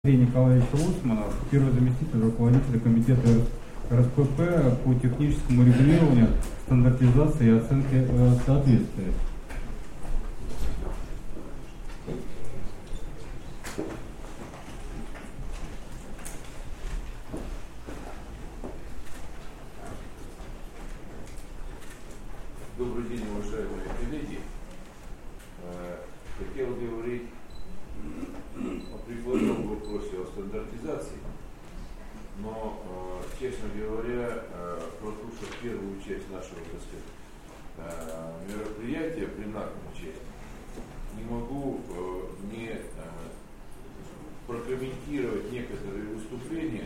Андрей Николаевич Лоцманов, первый заместитель руководителя комитета РСПП по техническому регулированию, стандартизации и оценке соответствия. Добрый день, уважаемые коллеги. Хотел говорить о прикладном вопросе о стандартизации, но, честно говоря, прослушав первую часть нашего, мероприятия, пленарную часть, не могу не прокомментировать некоторые выступления,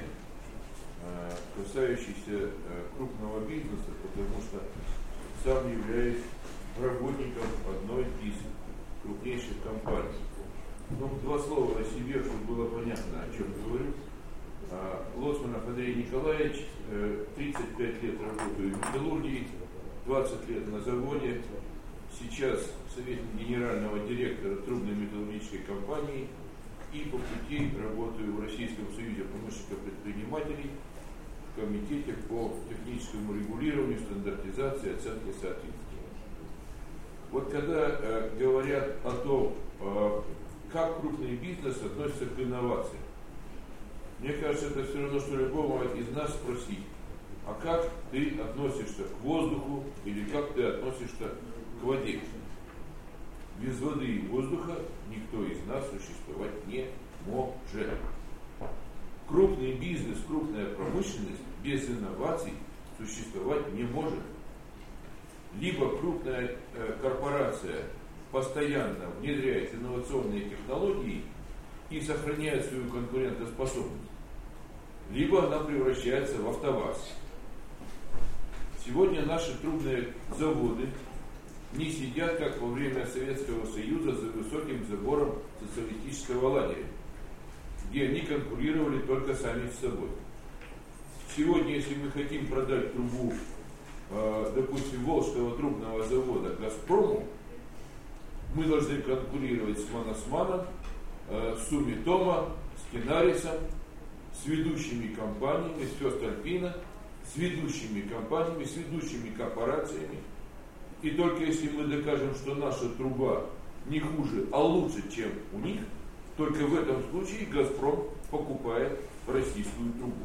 касающиеся крупного бизнеса, потому что сам являюсь работником одной из крупнейших компаний. Ну, два слова о себе, чтобы было понятно, о чем говорю. Лоцманов Андрей Николаевич, 35 лет работаю в металлургии, 20 лет на заводе, сейчас советник генерального директора трубной металлургической компании и по пути работаю в Российском союзе промышленных предпринимателей в комитете по техническому регулированию, стандартизации, оценке соответствия. Вот когда говорят о том, как крупный бизнес относится к инновациям, мне кажется, это все равно, что любого из нас спросить, а как ты относишься к воздуху или как ты относишься к воде? Без воды и воздуха никто из нас существовать не может. Крупный бизнес, крупная промышленность без инноваций существовать не может. Либо крупная корпорация постоянно внедряет инновационные технологии и сохраняет свою конкурентоспособность, либо она превращается в АвтоВАЗ. Сегодня наши трубные заводы не сидят, как во время Советского Союза, за высоким забором социалистического лагеря, где они конкурировали только сами с собой. Сегодня, если мы хотим продать трубу, допустим, Волжского трубного завода «Газпрому», мы должны конкурировать с Манасманом, с Сумитомо, с Кинарисом, с ведущими компаниями, с Фёстальпино, с ведущими компаниями, с ведущими корпорациями. И только если мы докажем, что наша труба не хуже, а лучше, чем у них, только в этом случае «Газпром» покупает российскую трубу.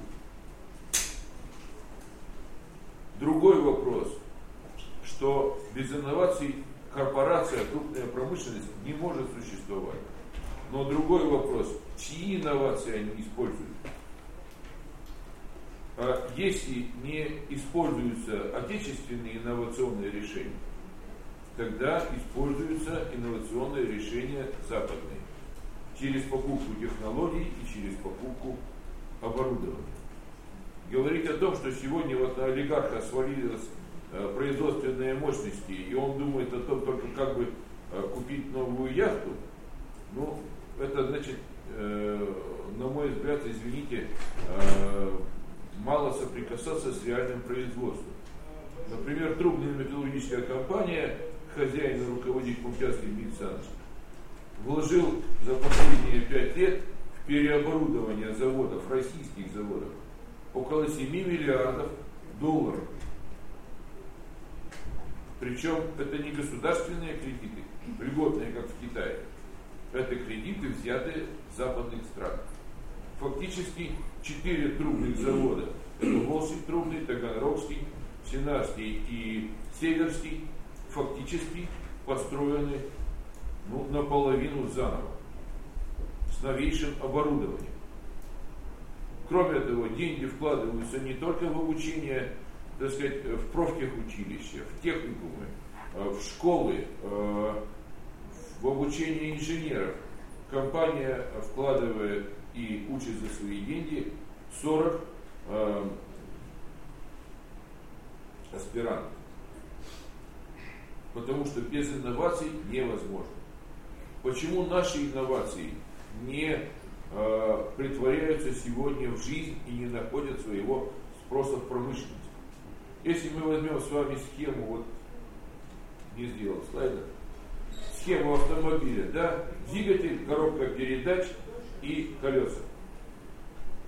Другой вопрос, что без инноваций корпорация, крупная промышленность не может существовать. Но другой вопрос, чьи инновации они используют? Если не используются отечественные инновационные решения, тогда используются инновационные решения западные. Через покупку технологий и через покупку оборудования. Говорить о том, что сегодня вот на олигарха свалились производственные мощности, и он думает о том, только как бы купить новую яхту, ну, это значит, на мой взгляд, извините, мало соприкасаться с реальным производством. Например, трубная металлургическая компания, хозяин и руководитель Пунктярский Дмитрий Александрович, вложил за последние 5 лет в переоборудование заводов, российских заводов, около 7 миллиардов долларов. Причем это не государственные кредиты, льготные, как в Китае. Это кредиты, взятые с западных стран. Фактически 4 трубных завода, это Волжский трубный, Таганрогский, Сенарский и Северский, фактически построены наполовину заново, с новейшим оборудованием. Кроме того, деньги вкладываются не только в обучение, так сказать, в профтехучилища, в техникумы, в школы, в обучение инженеров. Компания вкладывает и учит за свои деньги 40 аспирантов. Потому что без инноваций невозможно. Почему наши инновации не притворяются сегодня в жизнь и не находят своего спроса в промышленности? Если мы возьмем с вами схему, вот не сделал слайда, схему автомобиля, да, двигатель, коробка передач и колеса.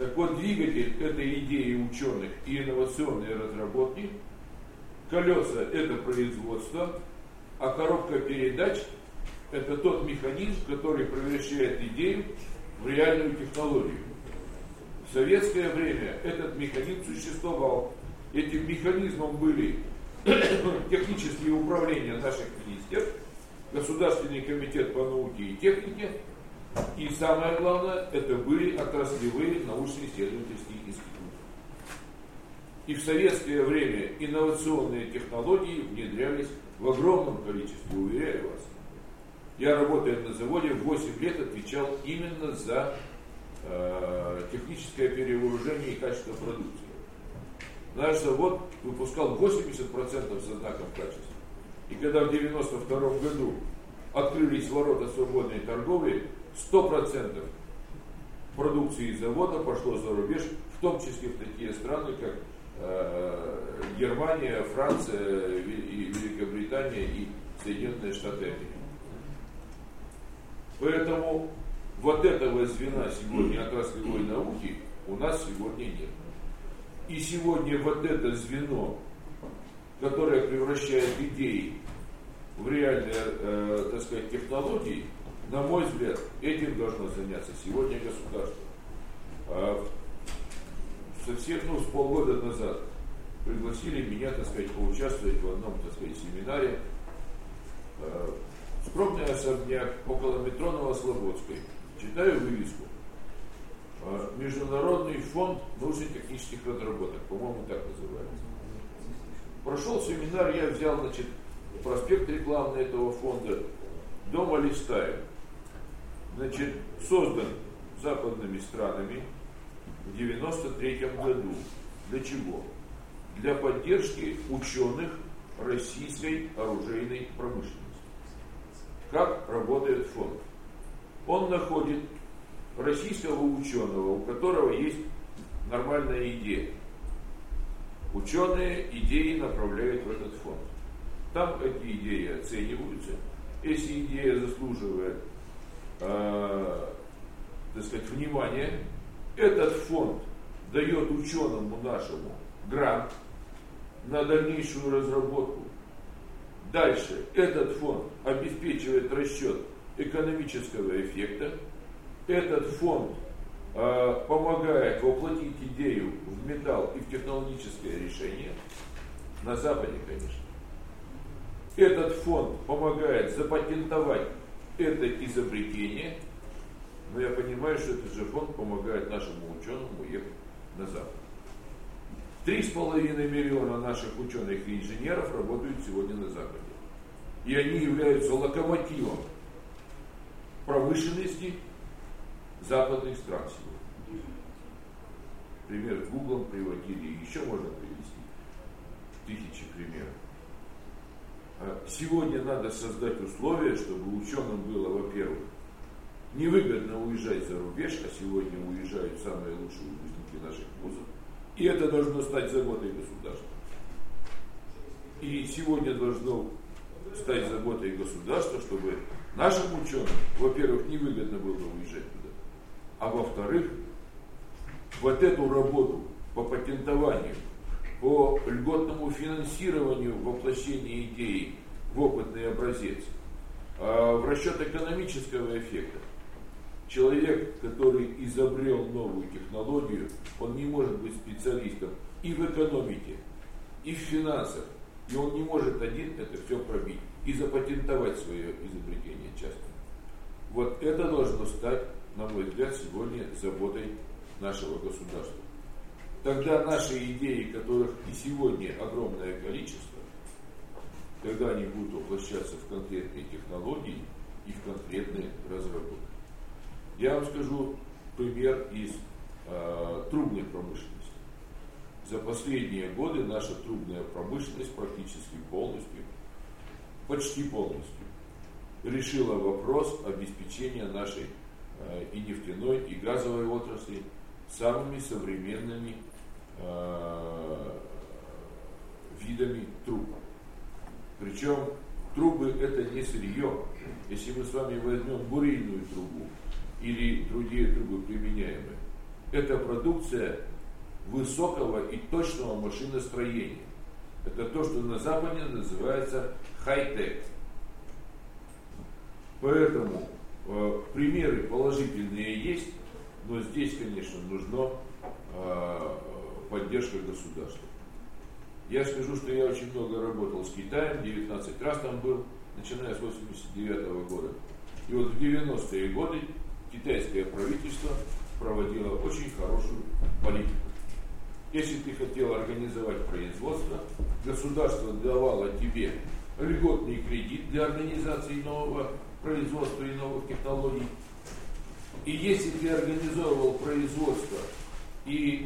Так вот, двигатель – это идеи ученых и инновационные разработки, колеса – это производство, а коробка передач – это тот механизм, который превращает идею в реальную технологию. В советское время этот механизм существовал. Этим механизмом были технические управления наших министерств, Государственный комитет по науке и технике, и самое главное, это были отраслевые научно-исследовательские институты. И в советское время инновационные технологии внедрялись в огромном количестве, уверяю вас. Я, работая на заводе, в 8 лет отвечал именно за техническое перевооружение и качество продукции. Наш завод выпускал 80% со знаком качества. И когда в 1992 году открылись ворота свободной торговли, 100% продукции завода пошло за рубеж, в том числе в такие страны, как Германия, Франция, Великобритания и Соединенные Штаты Америки. Поэтому вот этого звена сегодня отраслевой науки у нас сегодня нет. И сегодня вот это звено, которое превращает идеи в реальные, так сказать, технологии, на мой взгляд, этим должно заняться сегодня государство. Совсем, с полгода назад пригласили меня, так сказать, поучаствовать в одном, так сказать, семинаре. Скромный особняк около метро Новослободской. Читаю вывеску. Международный фонд научно-технических разработок, по-моему, так называется. Прошел семинар, я взял, значит, проспект рекламный этого фонда, дома листаю. Значит, создан западными странами в 1993 году. Для чего? Для поддержки ученых российской оружейной промышленности. Как работает фонд? Он находит российского ученого, у которого есть нормальная идея. Ученые идеи направляют в этот фонд. Там эти идеи оцениваются. Если идея заслуживает, так сказать, внимания, этот фонд дает ученому нашему грант на дальнейшую разработку. Дальше этот фонд обеспечивает расчет экономического эффекта. Этот фонд помогает воплотить идею в металл и в технологическое решение. На Западе, конечно. Этот фонд помогает запатентовать это изобретение. Но я понимаю, что этот же фонд помогает нашему ученому уехать на Запад. 3,5 миллиона наших ученых и инженеров работают сегодня на Западе. И они являются локомотивом промышленности западных стран сегодня. Пример с Гуглом приводили, еще можно привести тысячи примеров. Сегодня надо создать условия, чтобы ученым было, во-первых, невыгодно уезжать за рубеж, а сегодня уезжают самые лучшие выпускники наших вузов. И это должно стать заботой государства. И сегодня должно стать заботой государства, чтобы нашим ученым, во-первых, невыгодно было уезжать туда, а во-вторых, вот эту работу по патентованию, по льготному финансированию воплощения идеи в опытный образец, в расчет экономического эффекта. Человек, который изобрел новую технологию, он не может быть специалистом и в экономике, и в финансах, и он не может один это все пробить и запатентовать свое изобретение часто. Вот это должно стать, на мой взгляд, сегодня заботой нашего государства. Тогда наши идеи, которых и сегодня огромное количество, когда они будут воплощаться в конкретные технологии и в конкретные разработки. Я вам скажу пример из трубной промышленности. За последние годы наша трубная промышленность практически полностью, почти полностью, решила вопрос обеспечения нашей и нефтяной, и газовой отрасли самыми современными видами труб. Причем трубы это не сырье. Если мы с вами возьмем бурильную трубу или другие трубы применяемые, Это продукция высокого и точного машиностроения. Это то, что на Западе называется хай-тек. Поэтому примеры положительные есть, но здесь, конечно, нужна поддержка государства. Я скажу, что я очень много работал с Китаем, 19 раз там был, начиная с 1989 года. И вот в 90-е годы китайское правительство проводило очень хорошую политику. Если ты хотел организовать производство, государство давало тебе льготный кредит для организации нового производства и новых технологий. И если ты организовывал производство и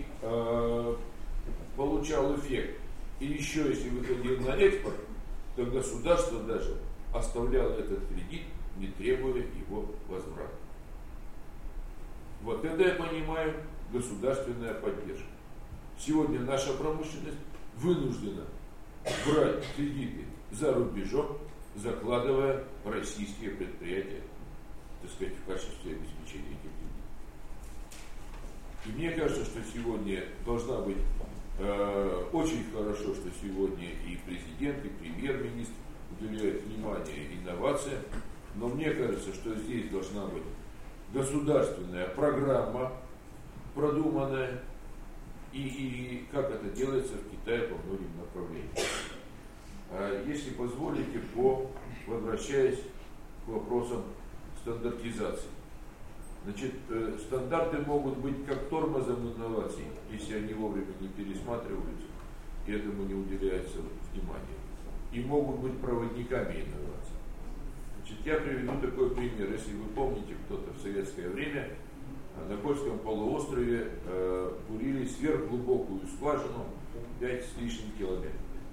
получал эффект, и еще если выходил на экспорт, то государство даже оставляло этот кредит, не требуя его возврата. Вот это я понимаю государственная поддержка. Сегодня наша промышленность вынуждена брать кредиты за рубежом, закладывая российские предприятия, так сказать, в качестве обеспечения этих кредитов. И мне кажется, что сегодня должна быть очень хорошо, что сегодня и президент, и премьер-министр уделяют внимание инновациям, но мне кажется, что здесь должна быть государственная программа продуманная, и как это делается в Китае по многим направлениям. Если позволите, возвращаясь к вопросам стандартизации. Значит, стандарты могут быть как тормозом инноваций, если они вовремя не пересматриваются, и этому не уделяется внимания. И могут быть проводниками инноваций. Значит, я приведу такой пример. Если вы помните, кто-то в советское время на Кольском полуострове бурили сверхглубокую скважину 5 с лишним километров.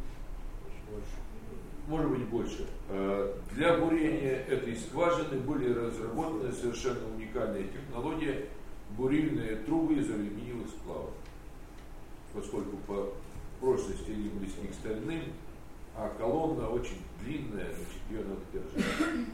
Может быть больше. Для бурения этой скважины были разработаны совершенно уникальные технологии, бурильные трубы из алюминиевых сплавов. Поскольку по прочности они близки к стальным, а колонна очень длинная, значит, ее надо держать.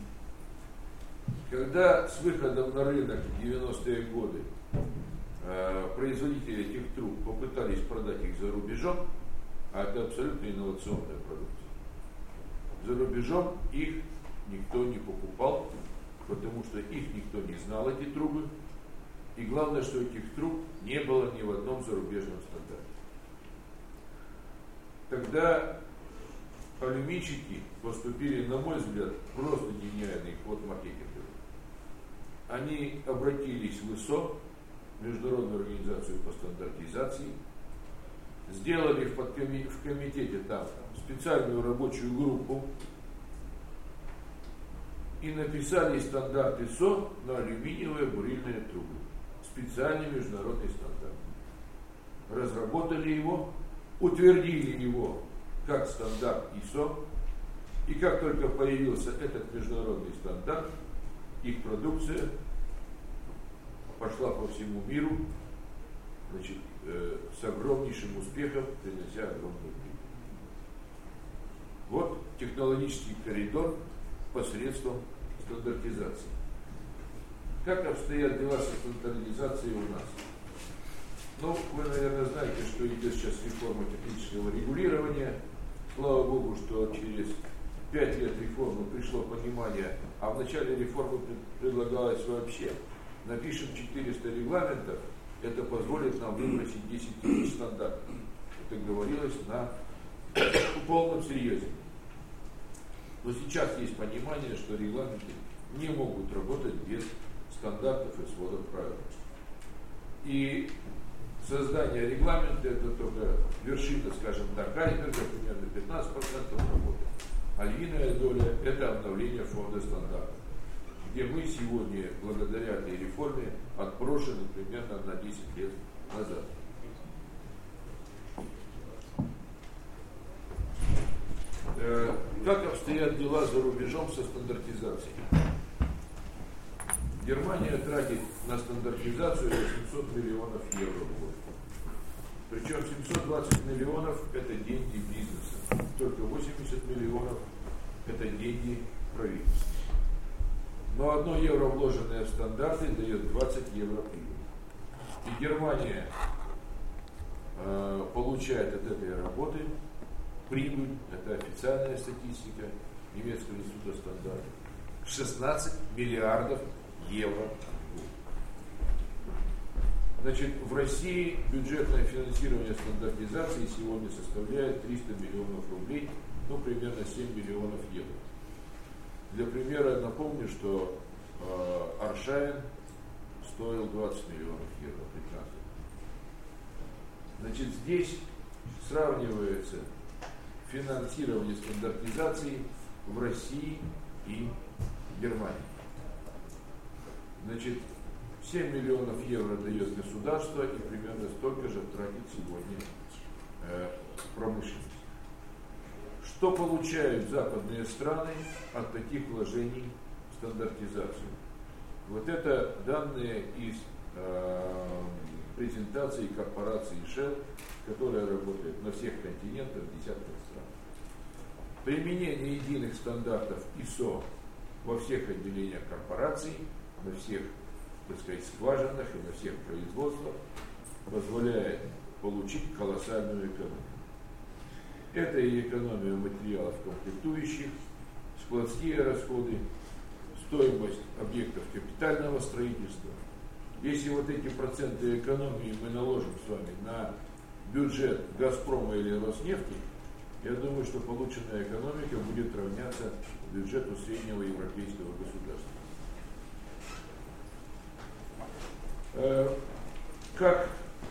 Когда с выходом на рынок в 90-е годы производители этих труб попытались продать их за рубежом, а это абсолютно инновационная продукция, за рубежом их никто не покупал, потому что их никто не знал, эти трубы. И главное, что этих труб не было ни в одном зарубежном стандарте. Тогда алюминщики поступили, на мой взгляд, просто гениальный ход маркетинга. Они обратились в ИСО, Международную организацию по стандартизации, сделали в комитете там специальную рабочую группу и написали стандарт ИСО на алюминиевые бурильные трубы. Специальный международный стандарт. Разработали его, утвердили его как стандарт ИСО, и как только появился этот международный стандарт, их продукция пошла по всему миру, значит, с огромнейшим успехом, принося огромную прибыль. Вот технологический коридор посредством стандартизации. Как обстоят дела со стандартизацией у нас? Ну, вы, наверное, знаете, что идет сейчас реформа технического регулирования. Слава Богу, что через 5 лет реформы пришло понимание, а в начале реформы предлагалось вообще: напишем 400 регламентов, это позволит нам выбросить 10 тысяч стандартов. Это говорилось на полном серьезе. Но сейчас есть понимание, что регламенты не могут работать без стандартов и сводов правил. И создание регламента — это только вершина, скажем так, айсберга, примерно 15% работы. А львиная доля — это обновление фонда стандартов, где мы сегодня, благодаря этой реформе, отброшены примерно на 10 лет назад. Как обстоят дела за рубежом со стандартизацией? Германия тратит на стандартизацию 800 миллионов евро в год. Причем 720 миллионов – это деньги бизнеса. Только 80 миллионов – это деньги правительства. Но 1 евро, вложенное в стандарты, дает 20 евро прибыли. Германия получает от этой работы прибыль, это официальная статистика немецкого института стандартов, 16 миллиардов евро. Значит, в России бюджетное финансирование стандартизации сегодня составляет 300 миллионов рублей, ну, примерно 7 миллионов евро. Для примера напомню, что Аршайн стоил 20 миллионов евро, 15. Значит, здесь сравнивается финансирование стандартизации в России и Германии. Значит, 7 миллионов евро дает государство и примерно столько же тратит сегодня промышленность. Что получают западные страны от таких вложений в стандартизацию? Вот это данные из презентации корпорации Shell, которая работает на всех континентах, десятках стран. Применение единых стандартов ISO во всех отделениях корпораций, на всех, так сказать, скважинах и на всех производствах позволяет получить колоссальную экономию. Это и экономия материалов комплектующих, складские расходы, стоимость объектов капитального строительства. Если вот эти проценты экономии мы наложим с вами на бюджет Газпрома или Роснефти, я думаю, что полученная экономика будет равняться бюджету среднего европейского государства.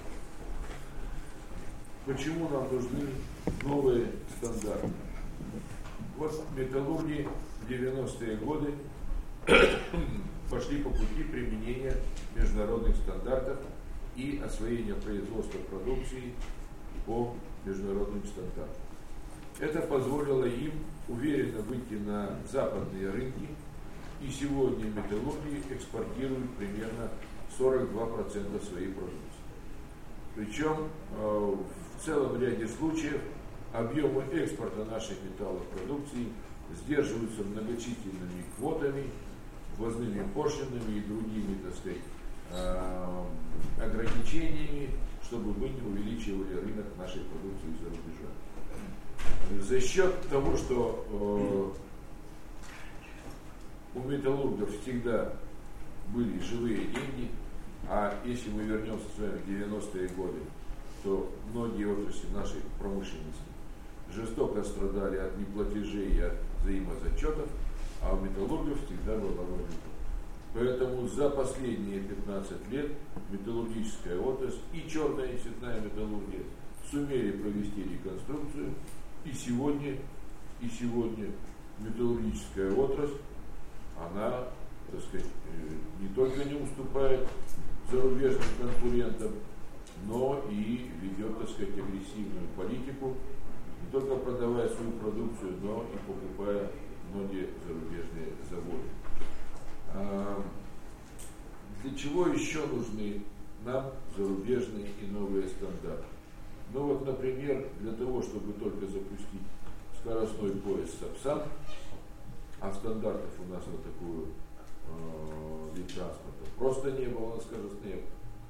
Почему нам нужны новые стандарты? Вот металлурги в 90-е годы пошли по пути применения международных стандартов и освоения производства продукции по международным стандартам. Это позволило им уверенно выйти на западные рынки, и сегодня металлурги экспортируют примерно 42% своей продукции. Причем в целом ряде случаев объемы экспорта нашей металлопродукции сдерживаются многочисленными квотами, ввозными пошлинами и другими, так сказать, ограничениями, чтобы мы не увеличивали рынок нашей продукции за рубежом. За счет того, что у металлургов всегда были живые деньги, а если мы вернемся с вами в 90-е годы, то многие отрасли нашей промышленности жестоко страдали от неплатежей и от взаимозачетов, а у металлургов всегда была валюта. Поэтому за последние 15 лет металлургическая отрасль и черная и цветная металлургия сумели провести реконструкцию, и сегодня металлургическая отрасль, она, так сказать, не только не уступает зарубежным конкурентам, но и ведет, так сказать, агрессивную политику, не только продавая свою продукцию, но и покупая многие зарубежные заводы. Для чего еще нужны нам зарубежные и новые стандарты? Ну вот, например, для того, чтобы только запустить скоростной поезд Сапсан, а стандартов у нас на такую вид транспорта просто не было на скоростных,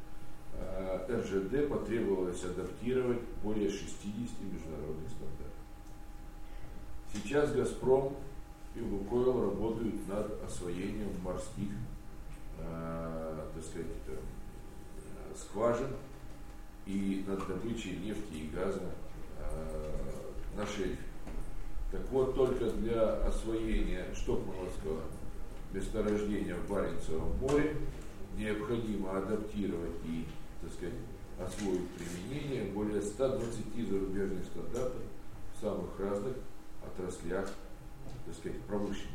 РЖД потребовалось адаптировать более 60 международных стандартов. Сейчас «Газпром» и «Лукойл» работают над освоением морских, так сказать, скважин и над добычей нефти и газа на шельфе. Так вот, только для освоения Штокмановского месторождения в Баренцевом море необходимо адаптировать и, так сказать, освоить применение более 120 зарубежных стандартов в самых разных отраслях, так сказать, промышленности.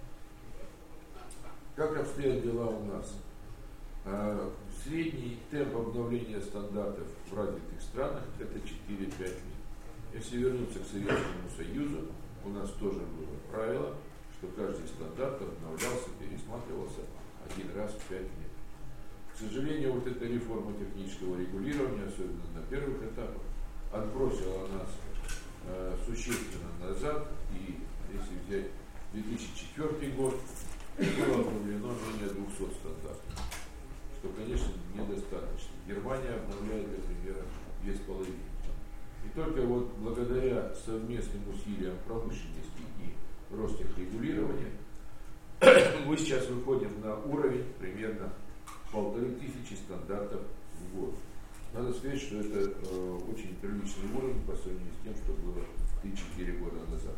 Как обстоят дела у нас? Средний темп обновления стандартов в развитых странах это 4-5 лет. Если вернуться к Советскому Союзу, у нас тоже было правило, что каждый стандарт обновлялся, пересматривался один раз в 5 лет. К сожалению, вот эта реформа технического регулирования, особенно на первых этапах, отбросила нас существенно назад, и если взять 2004 год, было обновлено менее 200 стандартов. то, конечно, недостаточно. Германия обновляет, например, 2,5. И только вот благодаря совместным усилиям промышленности и Ростехрегулирования мы сейчас выходим на уровень примерно 1500 стандартов в год. Надо сказать, что это очень приличный уровень по сравнению с тем, что было 3-4 года назад.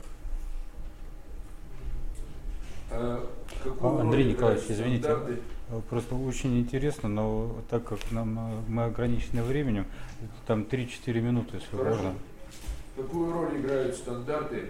Андрей Николаевич, извините, просто очень интересно, но так как мы ограничены временем, там 3-4 минуты, если можно. Какую роль играют стандарты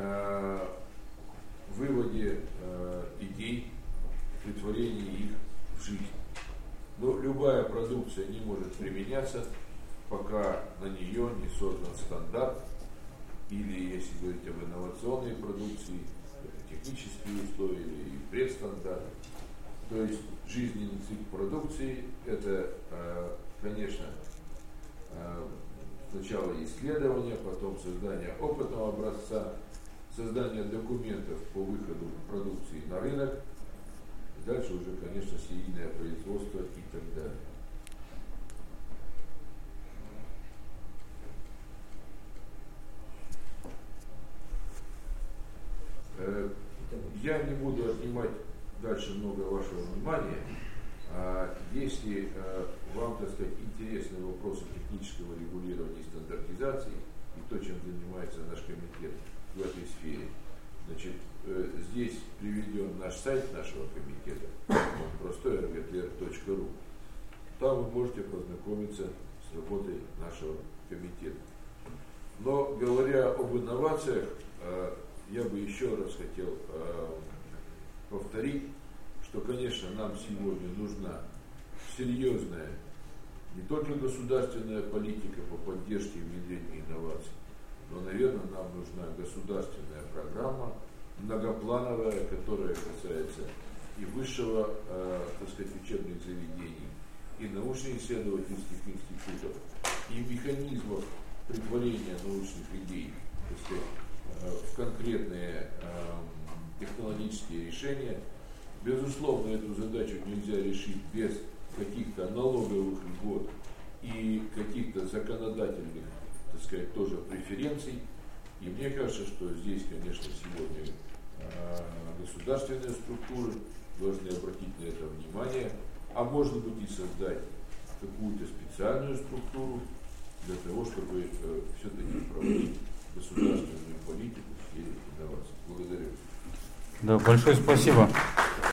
в выводе идей, претворении их в жизнь? Но любая продукция не может применяться, пока на нее не создан стандарт, или, если говорить об инновационной продукции, технические условия или предстандарт. То есть жизненный цикл продукции – это, конечно, сначала исследование, потом создание опытного образца, создание документов по выходу продукции на рынок, дальше уже, конечно, серийное производство и так далее. Я не буду отнимать дальше много вашего внимания. Если вам, так сказать, интересны вопросы технического регулирования и стандартизации, и то, чем занимается наш комитет в этой сфере, значит, здесь приведен наш сайт нашего комитета, простой rgtr.ru. Там вы можете познакомиться с работой нашего комитета. Но, говоря об инновациях, я бы еще раз хотел повторить, что, конечно, нам сегодня нужна серьезная не только государственная политика по поддержке и внедрению инноваций, но, наверное, нам нужна государственная программа, многоплановая, которая касается и высшего, так сказать, учебных заведений, и научно-исследовательских институтов, и механизмов претворения научных идей, так сказать, в конкретные технологические решения. Безусловно, эту задачу нельзя решить без каких-то налоговых льгот и каких-то законодательных, так сказать, тоже преференций. И мне кажется, что здесь, конечно, сегодня государственные структуры должны обратить на это внимание, а может быть и создать какую-то специальную структуру для того, чтобы все-таки проводить государственную политику в сфере инноваций. Благодарю. Да, большое спасибо.